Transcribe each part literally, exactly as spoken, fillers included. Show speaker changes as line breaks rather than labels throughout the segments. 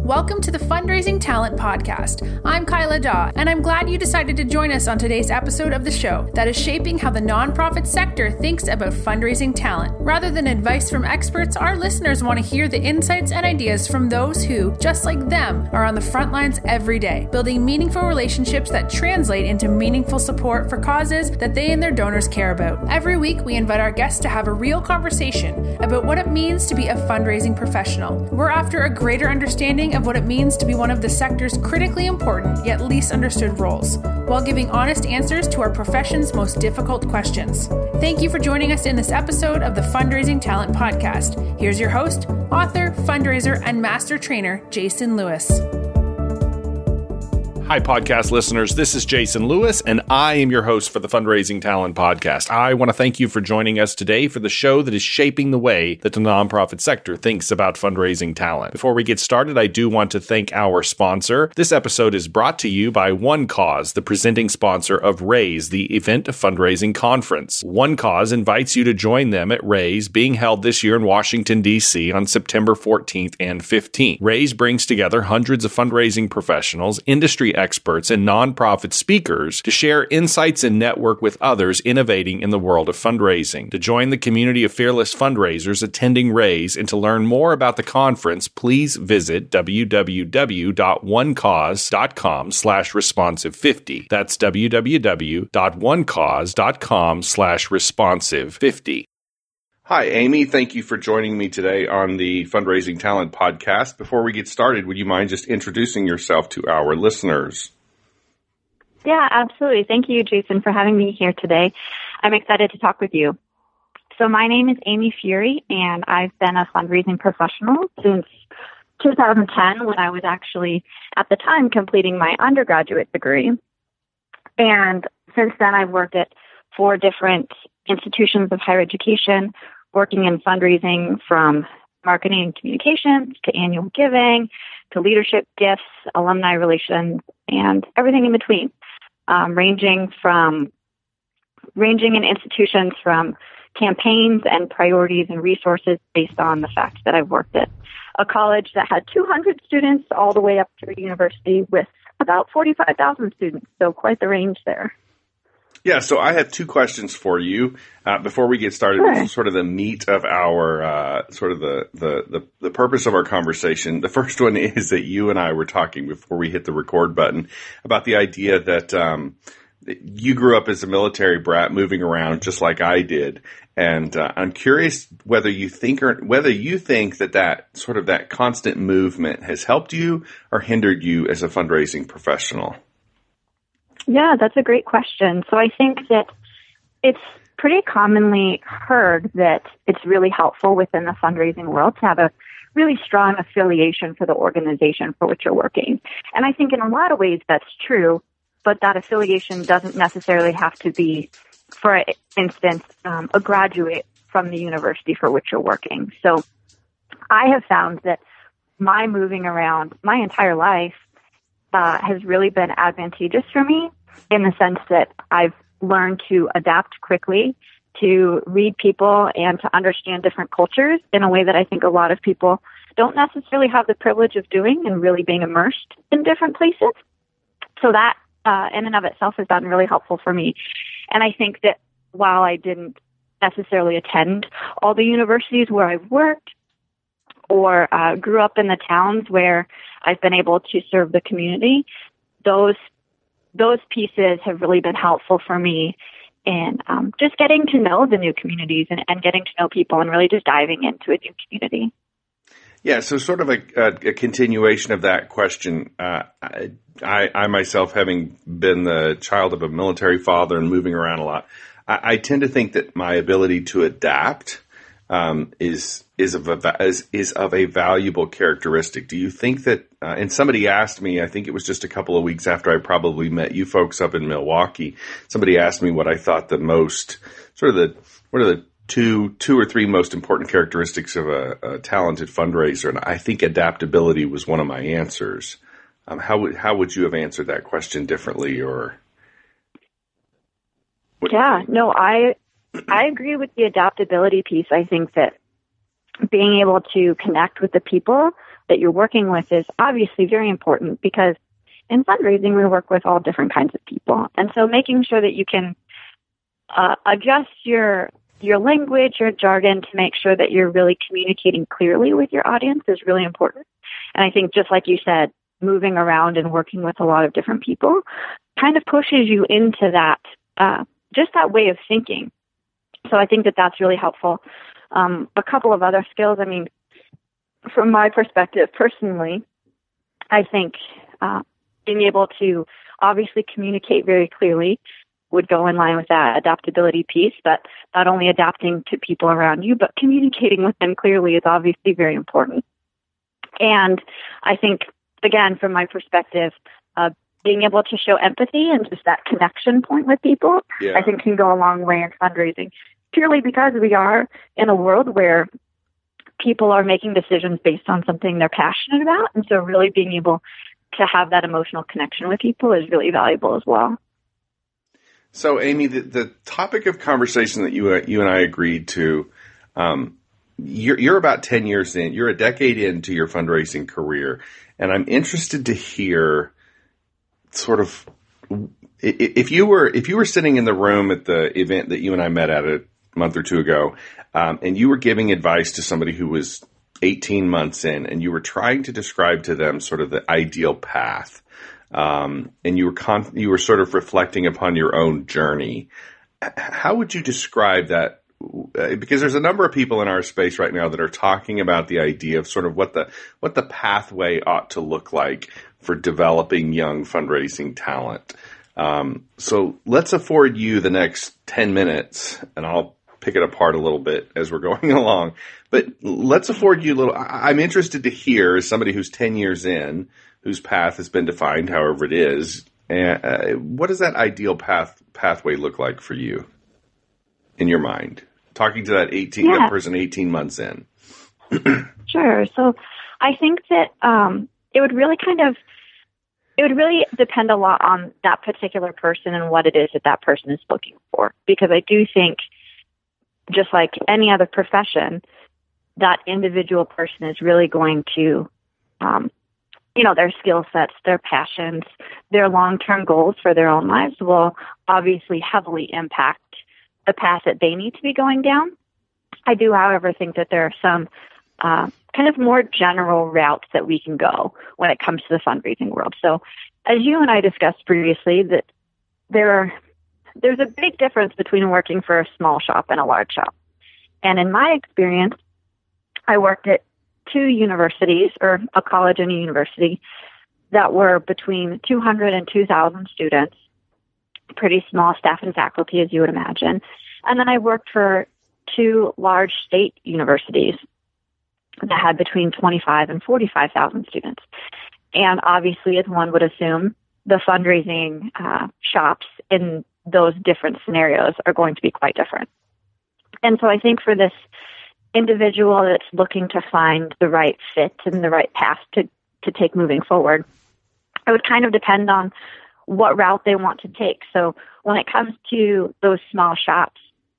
Welcome to the Fundraising Talent Podcast. I'm Kyla Daw, and I'm glad you decided to join us on today's episode of the show that is shaping how the nonprofit sector thinks about fundraising talent. Rather than advice from experts, our listeners want to hear the insights and ideas from those who, just like them, are on the front lines every day, building meaningful relationships that translate into meaningful support for causes that they and their donors care about. Every week, we invite our guests to have a real conversation about what it means to be a fundraising professional. We're after a greater understanding of what it means to be one of the sector's critically important yet least understood roles, while giving honest answers to our profession's most difficult questions. Thank you for joining us in this episode of the Fundraising Talent Podcast. Here's your host, author, fundraiser, and master trainer, Jason Lewis.
Hi, podcast listeners. This is Jason Lewis, and I am your host for the Fundraising Talent Podcast. I want to thank you for joining us today for the show that is shaping the way that the nonprofit sector thinks about fundraising talent. Before we get started, I do want to thank our sponsor. This episode is brought to you by One Cause, the presenting sponsor of Raise, the event fundraising conference. One Cause invites you to join them at Raise, being held this year in Washington, D C on September fourteenth and fifteenth. Raise brings together hundreds of fundraising professionals, industry experts, and nonprofit speakers to share insights and network with others innovating in the world of fundraising. To join the community of fearless fundraisers attending Raise and to learn more about the conference, please visit w w w dot one cause dot com slash responsive fifty. That's w w w dot one cause dot com slash responsive fifty. Hi, Amy. Thank you for joining me today on the Fundraising Talent Podcast. Before we get started, would you mind just introducing yourself to our listeners?
Yeah, absolutely. Thank you, Jason, for having me here today. I'm excited to talk with you. So my name is Amy Fury, and I've been a fundraising professional since two thousand ten, when I was actually, at the time, completing my undergraduate degree. And since then, I've worked at four different institutions of higher education, working in fundraising from marketing and communications to annual giving to leadership gifts, alumni relations, and everything in between, um, ranging from ranging in institutions from campaigns and priorities and resources based on the fact that I've worked at a college that had two hundred students all the way up to a university with about forty-five thousand students. So quite the range there.
Yeah, so I have two questions for you uh, before we get started.
Sure.
This is sort of the meat of our, uh, sort of the, the, the, the purpose of our conversation. The first one is that you and I were talking before we hit the record button about the idea that um, you grew up as a military brat moving around just like I did. And uh, I'm curious whether you think or whether you think that that sort of that constant movement has helped you or hindered you as a fundraising professional.
Yeah, that's a great question. So I think that it's pretty commonly heard that it's really helpful within the fundraising world to have a really strong affiliation for the organization for which you're working. And I think in a lot of ways that's true, but that affiliation doesn't necessarily have to be, for instance, um, a graduate from the university for which you're working. So I have found that my moving around my entire life Uh, has really been advantageous for me in the sense that I've learned to adapt quickly, to read people, and to understand different cultures in a way that I think a lot of people don't necessarily have the privilege of doing and really being immersed in different places. So that uh, in and of itself has been really helpful for me. And I think that while I didn't necessarily attend all the universities where I've worked, or uh, grew up in the towns where I've been able to serve the community, those those pieces have really been helpful for me in um, just getting to know the new communities and, and getting to know people and really just diving into a new community.
Yeah, so sort of a, a, a continuation of that question. Uh, I, I myself, having been the child of a military father and moving around a lot, I, I tend to think that my ability to adapt Um, is is of a is, is of a valuable characteristic. Do you think that? Uh, and somebody asked me, I think it was just a couple of weeks after I probably met you folks up in Milwaukee. Somebody asked me what I thought the most sort of the what are the two two or three most important characteristics of a, a talented fundraiser, and I think adaptability was one of my answers. Um, how would how would you have answered that question differently, or?
Yeah, no, I. I agree with the adaptability piece. I think that being able to connect with the people that you're working with is obviously very important, because in fundraising, we work with all different kinds of people. And so making sure that you can uh, adjust your your language, your jargon, to make sure that you're really communicating clearly with your audience is really important. And I think, just like you said, moving around and working with a lot of different people kind of pushes you into that, uh, just that way of thinking. So I think that that's really helpful. Um, a couple of other skills, I mean, from my perspective personally, I think uh, being able to obviously communicate very clearly would go in line with that adaptability piece, but not only adapting to people around you, but communicating with them clearly is obviously very important. And I think, again, from my perspective, uh, being able to show empathy and just that connection point with people, yeah. I think can go a long way in fundraising, purely because we are in a world where people are making decisions based on something they're passionate about. And so really being able to have that emotional connection with people is really valuable as well.
So, Amy, the, the topic of conversation that you you and I agreed to, um, you're, you're about ten years in, you're a decade into your fundraising career, and I'm interested to hear sort of if you were if you were sitting in the room at the event that you and I met at a month or two ago, um, and you were giving advice to somebody who was eighteen months in, and you were trying to describe to them sort of the ideal path. Um, and you were con- you were sort of reflecting upon your own journey. How would you describe that? Uh, because there's a number of people in our space right now that are talking about the idea of sort of what the what the pathway ought to look like for developing young fundraising talent. Um, so let's afford you the next ten minutes, and I'll pick it apart a little bit as we're going along. But let's afford you a little. I- I'm interested to hear, as somebody who's ten years in, whose path has been defined, however it is, and uh, what does that ideal path pathway look like for you in your mind? Talking to that eighteen yeah. that person eighteen months in.
Sure. So I think that um, it would really kind of it would really depend a lot on that particular person and what it is that that person is looking for. Because I do think, just like any other profession, that individual person is really going to um, you know, their skill sets, their passions, their long-term goals for their own lives will obviously heavily impact the path that they need to be going down. I do, however, think that there are some uh, kind of more general routes that we can go when it comes to the fundraising world. So as you and I discussed previously, that there are, there's a big difference between working for a small shop and a large shop. And in my experience, I worked at two universities, or a college and a university, that were between two hundred and two thousand students, pretty small staff and faculty, as you would imagine. And then I worked for two large state universities that had between twenty-five and forty-five thousand students. And obviously, as one would assume, the fundraising uh, shops in those different scenarios are going to be quite different. And so I think for this individual that's looking to find the right fit and the right path to, to take moving forward, it would kind of depend on what route they want to take. So when it comes to those small shops,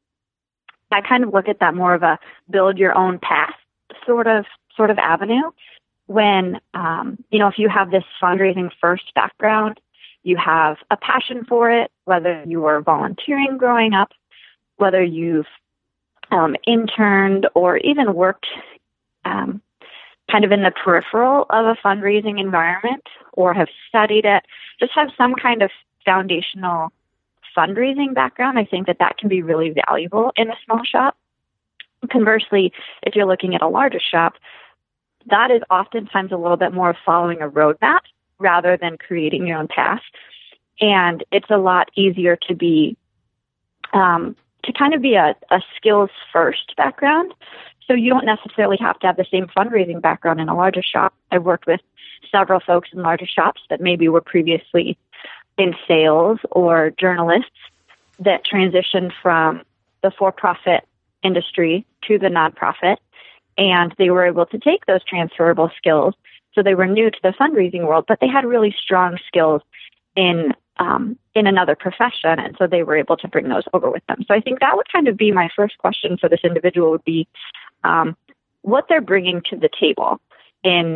I kind of look at that more of a build your own path sort of sort of avenue. When, um, you know, if you have this fundraising first background, you have a passion for it, whether you were volunteering growing up, whether you've Um, interned or even worked um, kind of in the peripheral of a fundraising environment, or have studied it, just have some kind of foundational fundraising background, I think that that can be really valuable in a small shop. Conversely, if you're looking at a larger shop, that is oftentimes a little bit more of following a roadmap rather than creating your own path. And it's a lot easier to be um, to kind of be a, a skills-first background. So you don't necessarily have to have the same fundraising background in a larger shop. I've worked with several folks in larger shops that maybe were previously in sales or journalists that transitioned from the for-profit industry to the nonprofit, and they were able to take those transferable skills. So they were new to the fundraising world, but they had really strong skills in Um, in another profession, and so they were able to bring those over with them. So I think that would kind of be my first question for this individual would be um, what they're bringing to the table in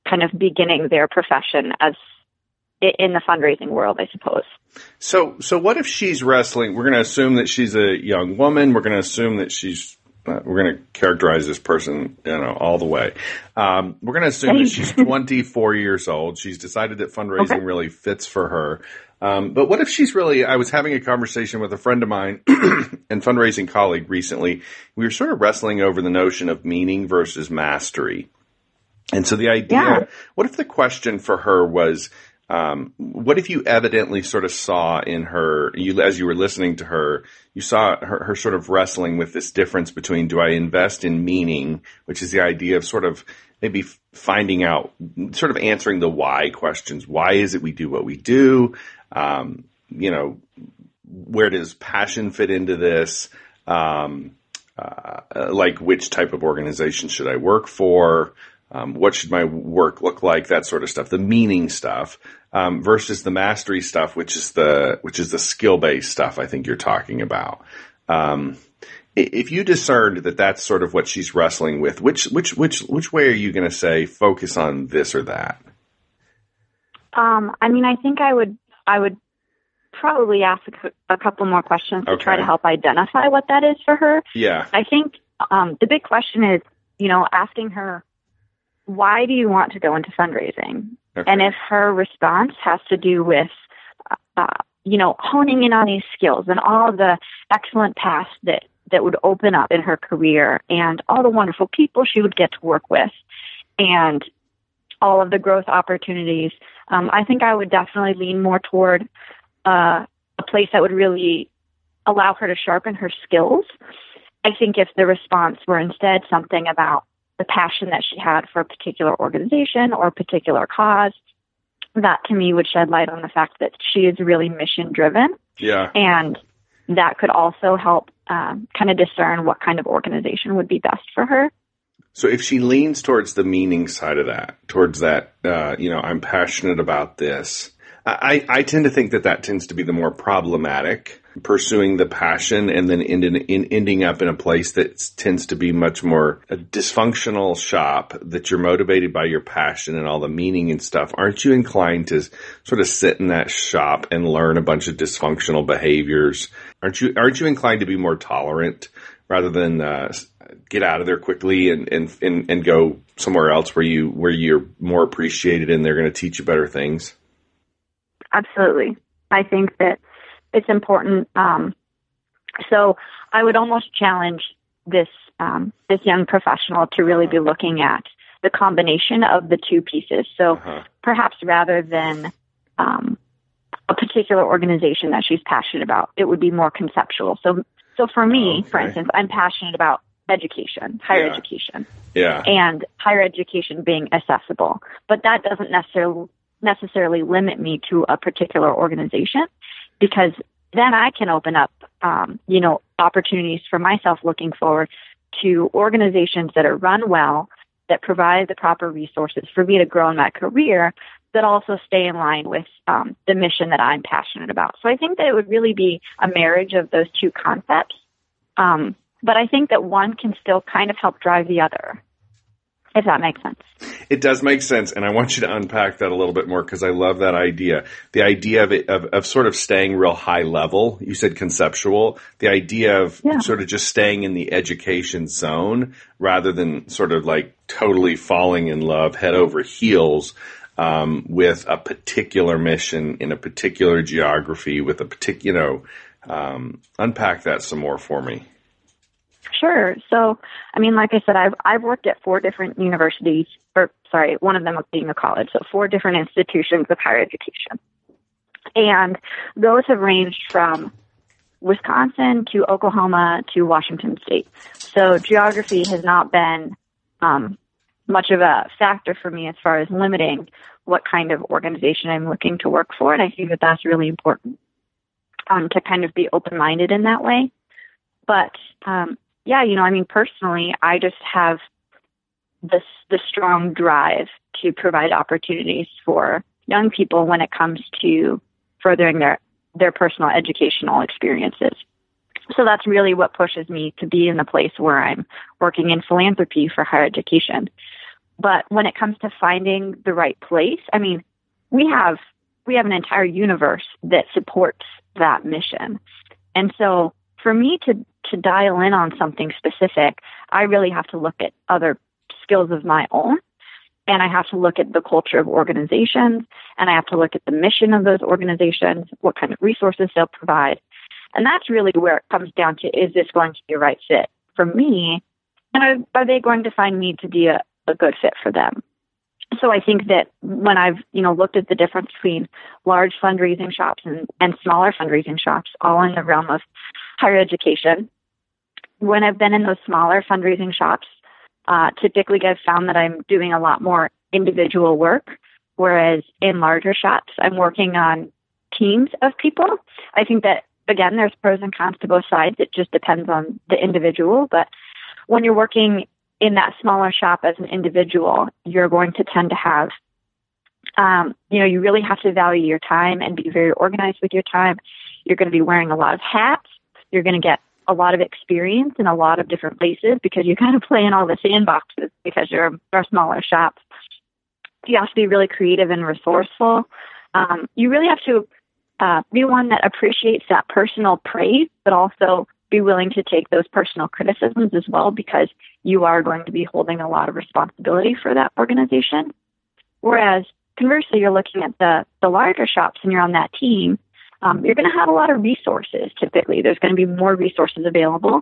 kind of beginning their profession as in the fundraising world, I suppose.
So, so what if she's wrestling? We're going to assume that she's a young woman. We're going to assume that she's, uh, we're going to characterize this person, you know, all the way. Um, we're going to assume that she's twenty-four years old. She's decided that fundraising okay. really fits for her. Um, but what if she's really, I was having a conversation with a friend of mine and fundraising colleague recently. We were sort of wrestling over the notion of meaning versus mastery. And so the idea, yeah. what if the question for her was, Um, what if you evidently sort of saw in her, you, as you were listening to her, you saw her, her sort of wrestling with this difference between, do I invest in meaning, which is the idea of sort of maybe finding out, sort of answering the why questions. Why is it we do what we do? Um, you know, where does passion fit into this? Um, uh, like which type of organization should I work for? Um, what should my work look like? That sort of stuff, the meaning stuff, um, versus the mastery stuff, which is the, which is the skill-based stuff I think you're talking about. Um, if you discerned that that's sort of what she's wrestling with, which, which, which, which way are you going to say focus on this or that?
Um, I mean, I think I would, I would probably ask a, a couple more questions to okay. try to help identify what that is for her.
Yeah.
I think, um, the big question is, you know, asking her, why do you want to go into fundraising? Okay. And if her response has to do with, uh, you know, honing in on these skills and all the excellent paths that, that would open up in her career and all the wonderful people she would get to work with and all of the growth opportunities, um, I think I would definitely lean more toward uh, a place that would really allow her to sharpen her skills. I think if the response were instead something about the passion that she had for a particular organization or a particular cause, that to me would shed light on the fact that she is really mission driven.
Yeah.
And that could also help um, kind of discern what kind of organization would be best for her.
So if she leans towards the meaning side of that, towards that, uh, you know, I'm passionate about this, I, I tend to think that that tends to be the more problematic, pursuing the passion and then ending, in, ending up in a place that tends to be much more a dysfunctional shop, that you're motivated by your passion and all the meaning and stuff. Aren't you inclined to sort of sit in that shop and learn a bunch of dysfunctional behaviors? Aren't you, aren't you inclined to be more tolerant rather than, uh, get out of there quickly and, and, and, and go somewhere else where you, where you're more appreciated and they're going to teach you better things?
Absolutely. I think that it's important. Um, so I would almost challenge this, um, this young professional to really be looking at the combination of the two pieces. So uh-huh. perhaps rather than, um, a particular organization that she's passionate about, it would be more conceptual. So, so for me, okay. for instance, I'm passionate about education, higher yeah. education,
yeah,
and higher education being accessible, but that doesn't necessarily necessarily limit me to a particular organization, because then I can open up, um, you know, opportunities for myself looking forward to organizations that are run well, that provide the proper resources for me to grow in my career, that also stay in line with um, the mission that I'm passionate about. So I think that it would really be a marriage of those two concepts. Um, but I think that one can still kind of help drive the other, if that makes sense.
It does make sense, and I want you to unpack that a little bit more because I love that idea. The idea of it, of, of sort of staying real high level. You said conceptual. The idea of yeah. sort of just staying in the education zone rather than sort of like totally falling in love head over heels um, with a particular mission in a particular geography with a particular, you know, um, unpack that some more for me.
Sure. So, I mean, like I said, I've I've worked at four different universities, or sorry, one of them being a college, so four different institutions of higher education. And those have ranged from Wisconsin to Oklahoma to Washington State. So geography has not been um, much of a factor for me as far as limiting what kind of organization I'm looking to work for. And I think that that's really important um, to kind of be open-minded in that way. But, um, yeah, you know, I mean, personally, I just have this the strong drive to provide opportunities for young people when it comes to furthering their, their personal educational experiences. So that's really what pushes me to be in the place where I'm working in philanthropy for higher education. But when it comes to finding the right place, I mean, we have we have an entire universe that supports that mission. And so for me to, to dial in on something specific, I really have to look at other skills of my own. And I have to look at the culture of organizations, and I have to look at the mission of those organizations, what kind of resources they'll provide. And that's really where it comes down to, is this going to be a right fit for me? And are, are they going to find me to be a, a good fit for them? So I think that when I've, you know, looked at the difference between large fundraising shops and, and smaller fundraising shops, all in the realm of higher education, when I've been in those smaller fundraising shops, uh, typically I've found that I'm doing a lot more individual work, whereas in larger shops, I'm working on teams of people. I think that, again, there's pros and cons to both sides. It just depends on the individual. But when you're working in that smaller shop as an individual, you're going to tend to have, um, you know, you really have to value your time and be very organized with your time. You're going to be wearing a lot of hats. You're going to get a lot of experience in a lot of different places because you kind of play in all the sandboxes because you're a smaller shop. You have to be really creative and resourceful. Um, you really have to uh, be one that appreciates that personal praise, but also be willing to take those personal criticisms as well, because you are going to be holding a lot of responsibility for that organization. Whereas conversely, you're looking at the, the larger shops and you're on that team, um, you're going to have a lot of resources. Typically, there's going to be more resources available.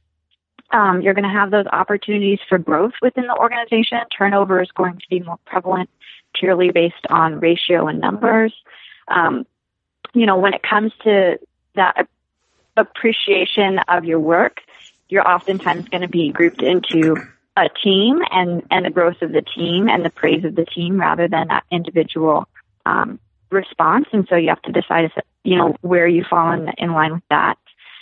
Um, you're going to have those opportunities for growth within the organization. Turnover is going to be more prevalent, purely based on ratio and numbers. Um, you know, when it comes to that appreciation of your work, you're oftentimes going to be grouped into a team and, and the growth of the team and the praise of the team rather than that individual um, response. And so you have to decide, you know, where you fall in, in line with that.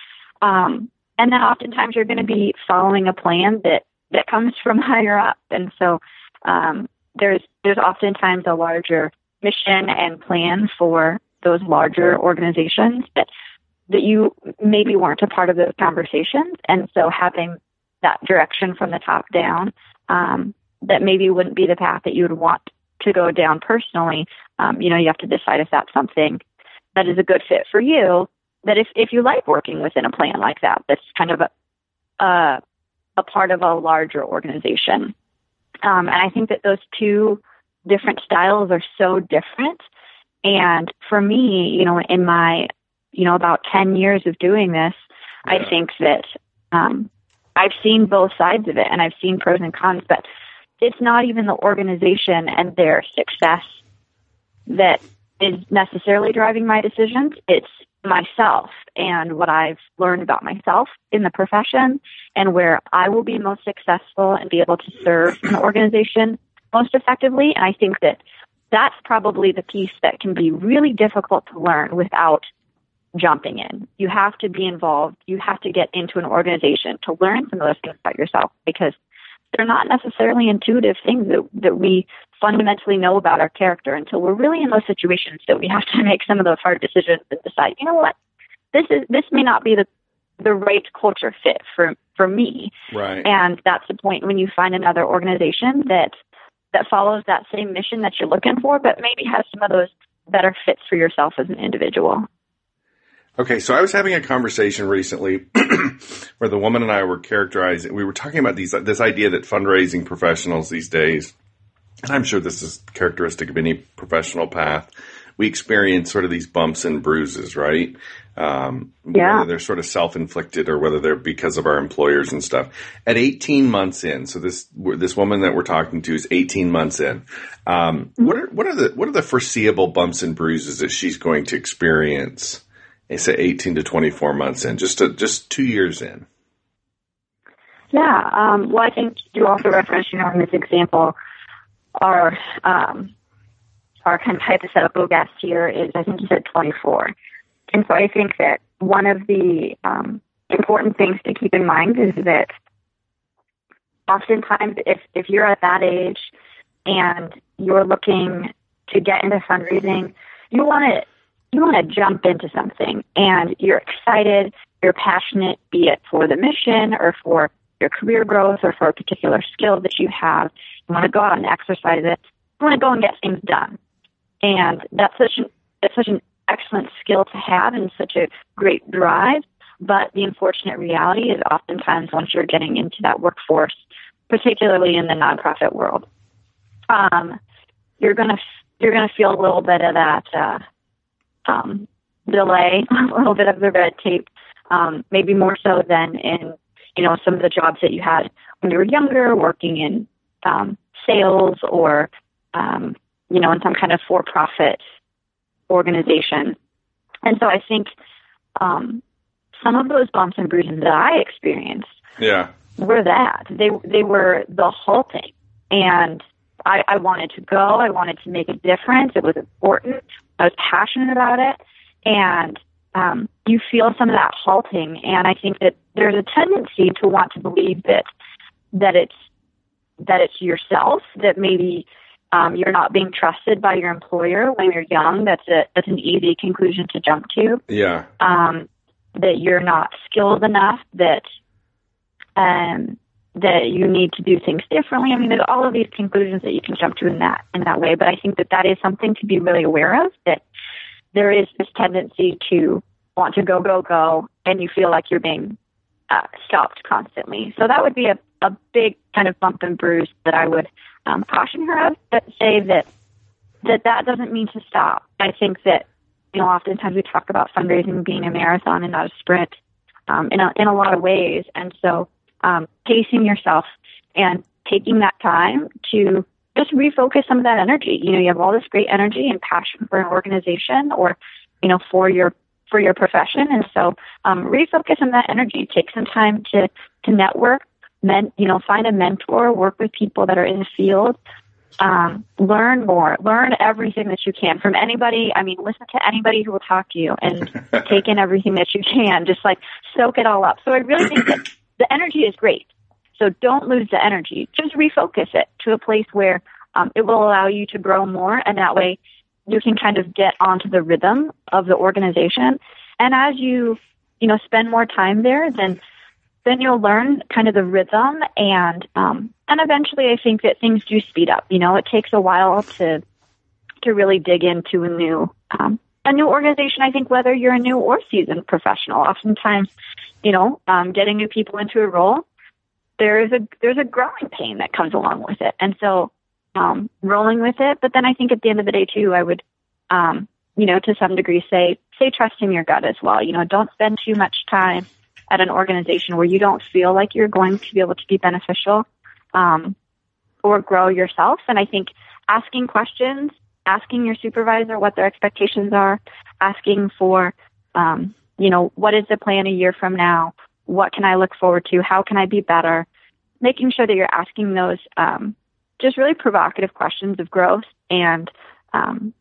Um, and then oftentimes you're going to be following a plan that, that comes from higher up. And so um, there's there's oftentimes a larger mission and plan for those larger organizations that that you maybe weren't a part of those conversations. And so having that direction from the top down, um, that maybe wouldn't be the path that you would want to go down personally. Um, you know, you have to decide if that's something that is a good fit for you, that if, if you like working within a plan like that, that's kind of a, uh, a part of a larger organization. Um, and I think that those two different styles are so different. And for me, you know, in my you know, about ten years of doing this, yeah. I think that um, I've seen both sides of it and I've seen pros and cons, but it's not even the organization and their success that is necessarily driving my decisions. It's myself and what I've learned about myself in the profession and where I will be most successful and be able to serve an organization most effectively. And I think that that's probably the piece that can be really difficult to learn without jumping in. You have to be involved. You have to get into an organization to learn some of those things about yourself, because they're not necessarily intuitive things that, that we fundamentally know about our character until we're really in those situations that we have to make some of those hard decisions and decide, you know what, this is this may not be the the right culture fit for, for me.
Right.
And that's the point when you find another organization that that follows that same mission that you're looking for, but maybe has some of those better fits for yourself as an individual.
Okay, so I was having a conversation recently where the woman and I were characterizing, we were talking about these this idea that fundraising professionals these days, and I'm sure this is characteristic of any professional path, we experience sort of these bumps and bruises, right? Um,
yeah.
Whether they're sort of self-inflicted or whether they're because of our employers and stuff. At eighteen months in, so this this woman that we're talking to is eighteen months in. Um, what are what are the what are the foreseeable bumps and bruises that she's going to experience? They say eighteen to twenty-four months in, just to, just two years in.
Yeah. Um, well, I think you also referenced, you know, in this example, our um, our kind of hypothetical guest here is, I think you said twenty-four. And so I think that one of the um, important things to keep in mind is that oftentimes if, if you're at that age and you're looking to get into fundraising, you want to you want to jump into something and you're excited, you're passionate, be it for the mission or for your career growth or for a particular skill that you have. You want to go out and exercise it. You want to go and get things done. And that's such an, it's such an excellent skill to have and such a great drive. But the unfortunate reality is oftentimes once you're getting into that workforce, particularly in the nonprofit world, um, you're going to you're going to feel a little bit of that uh, um, delay, a little bit of the red tape, um, maybe more so than in, you know, some of the jobs that you had when you were younger, working in um, sales or, um, you know, in some kind of for-profit organization. And so I think um, some of those bumps and bruises that I experienced
yeah.
were that. They they were the halting. And I, I wanted to go. I wanted to make a difference. It was important. I was passionate about it. And um, you feel some of that halting. And I think that there's a tendency to want to believe that that it's that it's yourself, that maybe um, you're not being trusted by your employer when you're young. That's a that's an easy conclusion to jump to.
Yeah.
Um, that you're not skilled enough. That um, that you need to do things differently. I mean, there's all of these conclusions that you can jump to in that in that way. But I think that that is something to be really aware of. That there is this tendency to want to go, go, go, and you feel like you're being uh, stopped constantly. So that would be a, a big kind of bump and bruise that I would um, caution her of, but say that, that that doesn't mean to stop. I think that, you know, oftentimes we talk about fundraising being a marathon and not a sprint um, in, a, in a lot of ways. And so um, pacing yourself and taking that time to just refocus some of that energy. You know, you have all this great energy and passion for an organization or, you know, for your for your profession. And so um, refocus on that energy. Take some time to, to network, men, you know, find a mentor, work with people that are in the field, um, learn more, learn everything that you can from anybody. I mean, listen to anybody who will talk to you and take in everything that you can, just like soak it all up. So I really think that the energy is great. So don't lose the energy. Just refocus it to a place where um, it will allow you to grow more. And that way you can kind of get onto the rhythm of the organization. And as you, you know, spend more time there, then then you'll learn kind of the rhythm. And um, and eventually I think that things do speed up. You know, it takes a while to to really dig into a new um, a new organization. I think whether you're a new or seasoned professional, oftentimes, you know, um, getting new people into a role, there is a there's a growing pain that comes along with it. And so um, rolling with it. But then I think at the end of the day, too, I would, um, you know, to some degree say, say trust in your gut as well. You know, don't spend too much time at an organization where you don't feel like you're going to be able to be beneficial um, or grow yourself. And I think asking questions, asking your supervisor what their expectations are, asking for, um, you know, what is the plan a year from now? What can I look forward to? How can I be better? Making sure that you're asking those um, just really provocative questions of growth and um,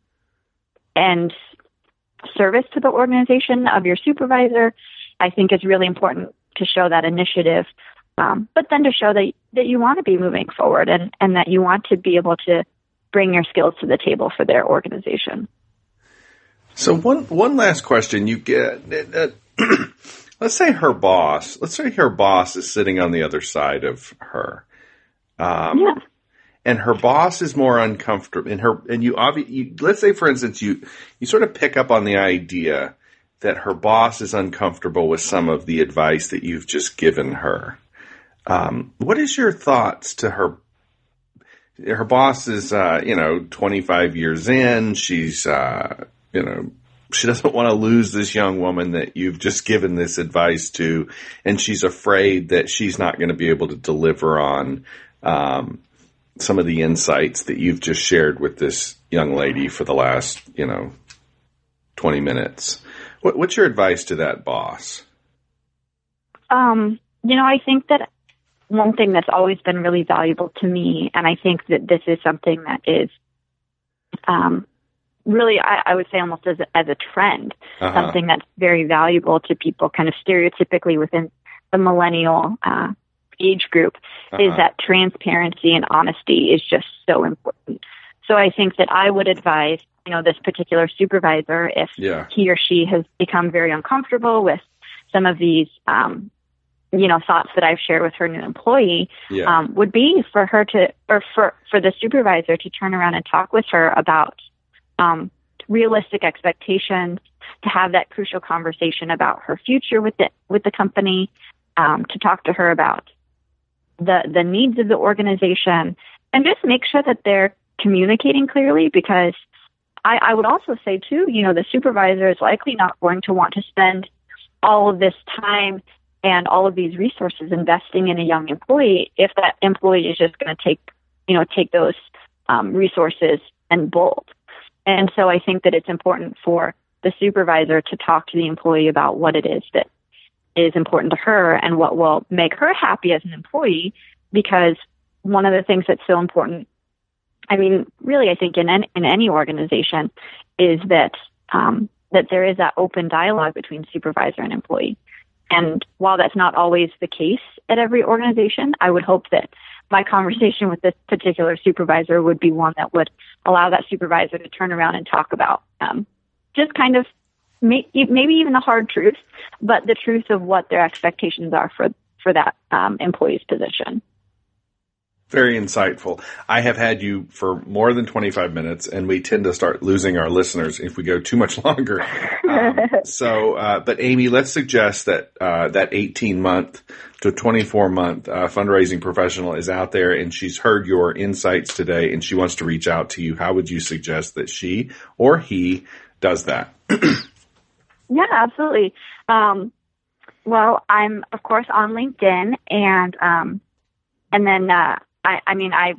and service to the organization of your supervisor, I think is really important to show that initiative, um, but then to show that that you want to be moving forward and, and that you want to be able to bring your skills to the table for their organization.
So one one last question you get. Uh, let's say her boss. Let's say her boss is sitting on the other side of her. Um,
yeah.
And her boss is more uncomfortable. And her and you, obvi- you let's say, for instance, you you sort of pick up on the idea that her boss is uncomfortable with some of the advice that you've just given her. Um, what is your thoughts to her? Her boss is, uh, you know, twenty-five years in. She's, uh, you know, she doesn't want to lose this young woman that you've just given this advice to, and she's afraid that she's not going to be able to deliver on um, some of the insights that you've just shared with this young lady for the last, you know, twenty minutes. What, what's your advice to that boss?
Um, you know, I think that one thing that's always been really valuable to me, and I think that this is something that is um, really, I, I would say almost as a, as a trend, uh-huh. something that's very valuable to people kind of stereotypically within the millennial uh, age group, uh-huh. is that transparency and honesty is just so important. So I think that I would advise, you know, this particular supervisor, if
yeah.
he or she has become very uncomfortable with some of these, um, you know, thoughts that I've shared with her new employee
yeah.
um, would be for her to, or for, for the supervisor to turn around and talk with her about um, realistic expectations, to have that crucial conversation about her future with the, with the company, um, to talk to her about the, the needs of the organization, and just make sure that they're communicating clearly, because I, I would also say too, you know, the supervisor is likely not going to want to spend all of this time and all of these resources investing in a young employee if that employee is just going to take, you know, take those um, resources and bolt. And so I think that it's important for the supervisor to talk to the employee about what it is that is important to her and what will make her happy as an employee, because one of the things that's so important, I mean, really, I think in any, in any organization, is that um, that there is that open dialogue between supervisor and employee. And while that's not always the case at every organization, I would hope that my conversation with this particular supervisor would be one that would allow that supervisor to turn around and talk about um, just kind of may, maybe even the hard truth, but the truth of what their expectations are for, for that um, employee's position.
Very insightful. I have had you for more than twenty-five minutes, and we tend to start losing our listeners if we go too much longer. Um, so, uh, but Amy, let's suggest that uh, that eighteen-month to twenty-four-month uh, fundraising professional is out there, and she's heard your insights today, and she wants to reach out to you. How would you suggest that she or he does that?
Yeah, absolutely. Um, well, I'm, of course, on LinkedIn, and um, and then uh, I, I mean, I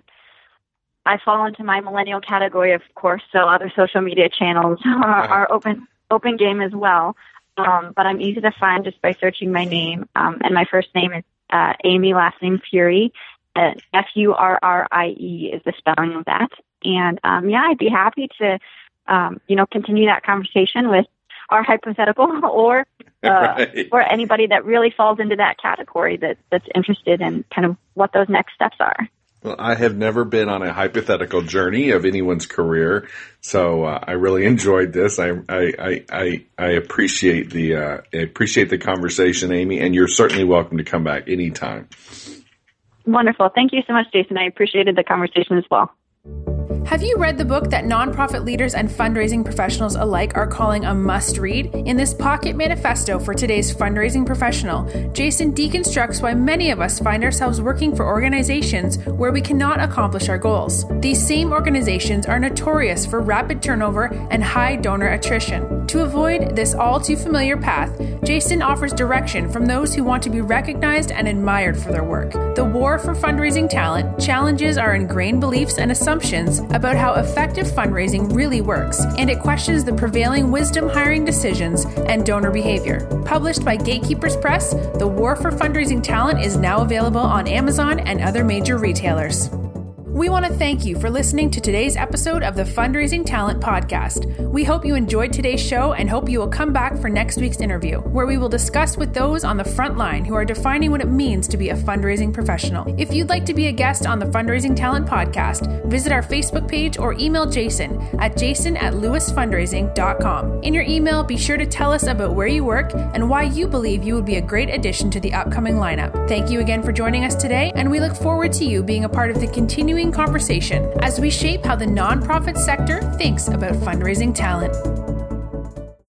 I fall into my millennial category, of course, so other social media channels are, are open open game as well. Um, but I'm easy to find just by searching my name. Um, and my first name is uh, Amy, last name Furie. Uh, F U R R I E is the spelling of that. And um, yeah, I'd be happy to, um, you know, continue that conversation with our hypothetical or uh, right. or anybody that really falls into that category that, that's interested in kind of what those next steps are.
Well, I have never been on a hypothetical journey of anyone's career, so uh, I really enjoyed this. I I I, I appreciate the uh, I appreciate the conversation, Amy, and you're certainly welcome to come back anytime.
Wonderful. Thank you so much, Jason. I appreciated the conversation as well.
Have you read the book that nonprofit leaders and fundraising professionals alike are calling a must-read? In this pocket manifesto for today's fundraising professional, Jason deconstructs why many of us find ourselves working for organizations where we cannot accomplish our goals. These same organizations are notorious for rapid turnover and high donor attrition. To avoid this all-too-familiar path, Jason offers direction from those who want to be recognized and admired for their work. The war for fundraising talent challenges our ingrained beliefs and assumptions about how effective fundraising really works, and it questions the prevailing wisdom hiring decisions and donor behavior. Published by Gatekeepers Press, The War for Fundraising Talent is now available on Amazon and other major retailers. We want to thank you for listening to today's episode of the Fundraising Talent Podcast. We hope you enjoyed today's show and hope you will come back for next week's interview, where we will discuss with those on the front line who are defining what it means to be a fundraising professional. If you'd like to be a guest on the Fundraising Talent Podcast, visit our Facebook page or email Jason at jason at lewis fundraising dot com. In your email, be sure to tell us about where you work and why you believe you would be a great addition to the upcoming lineup. Thank you again for joining us today, and we look forward to you being a part of the continuing conversation as we shape how the nonprofit sector thinks about fundraising talent.